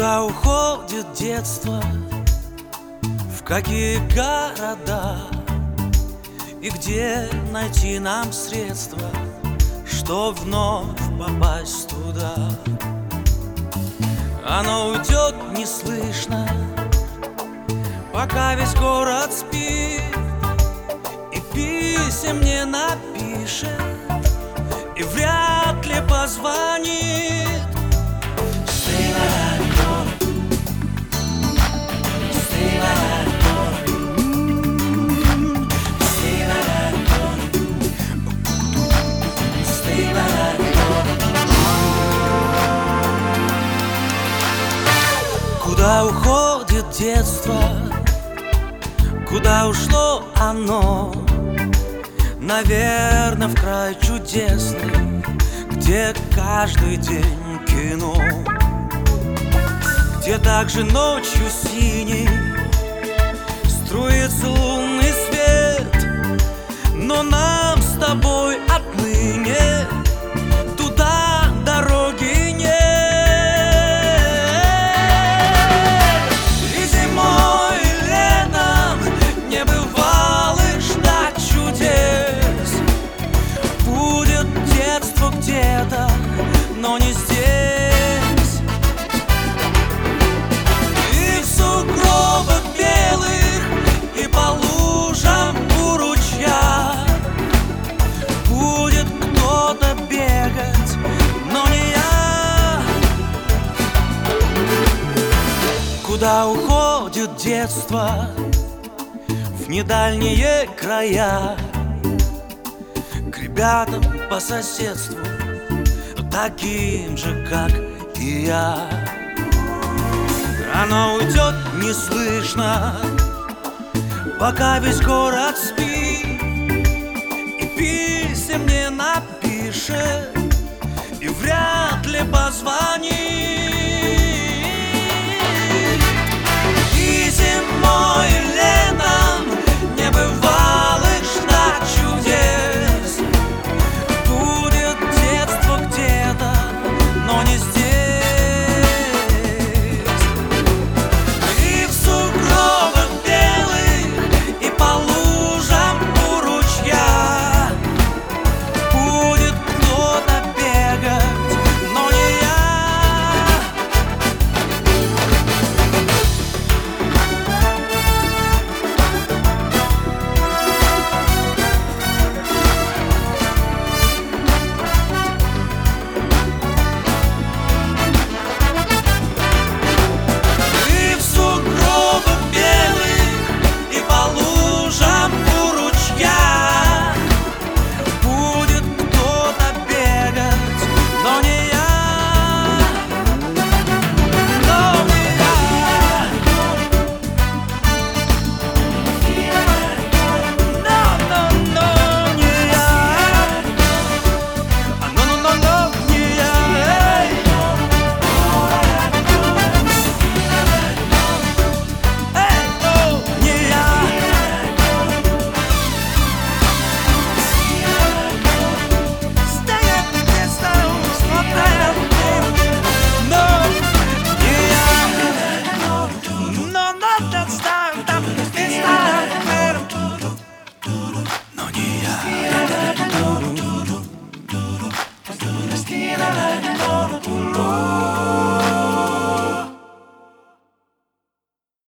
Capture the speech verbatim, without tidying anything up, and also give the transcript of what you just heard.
Куда уходит детство, в какие города, и где найти нам средства, чтоб вновь попасть туда? Оно уйдет неслышно, пока весь город спит, и писем не напишет, и вряд ли позвонит. Stay like God, stay like God, stay like God, stay like God. Куда уходит детство, куда ушло оно? Наверное, в край чудесный, где каждый день кино, где также ночью синий струится лунный свет. Но нам с тобой отныне туда дороги нет. И зимой, и летом не бывало ждать чудес. Будет детство где-то, но не здесь. И в сугробах белых, и по лужам у ручья будет кто-то бегать, но не я. Куда уходит детство, в недальние края, к ребятам по соседству, таким же, как и я. Оно уйдет неслышно, пока весь город спит, и писем не напишет, и вряд ли позвонит.